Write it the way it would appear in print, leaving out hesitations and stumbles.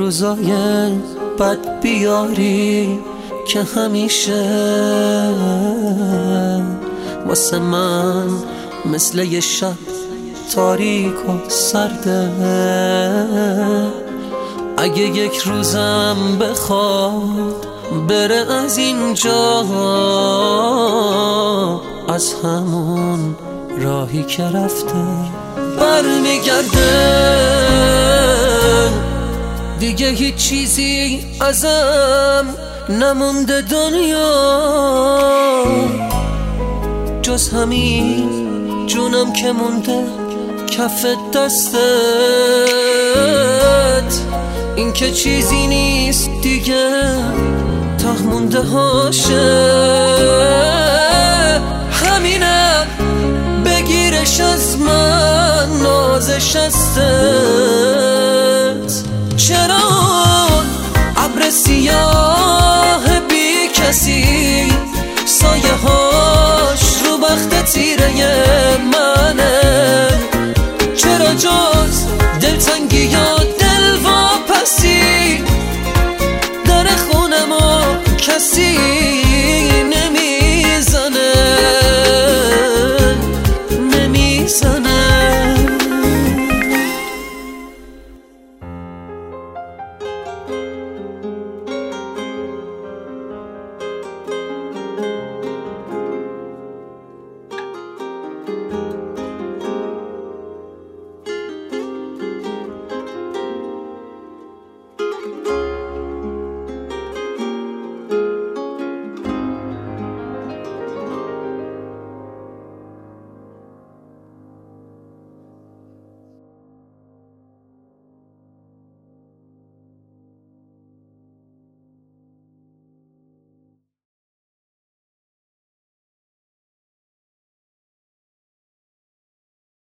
روزای بد بیاری که همیشه واسه من مثل یه شب تاریک و سرده. اگه یک روزم بخواد بره از اینجا، از همون راهی که رفته برمیگرده. دیگه هیچ چیزی ازم نمونده دنیا، جز همین جونم که مونده کف دستت. این که چیزی نیست دیگه، ته مونده هاشه. همینم بگیرش از من، نازش هستت. چرا ابر سیاه بی کسی سایه هاش رو بخت تیره منه؟ چرا جز دلتنگی یا دل واپسی در خونمو کسی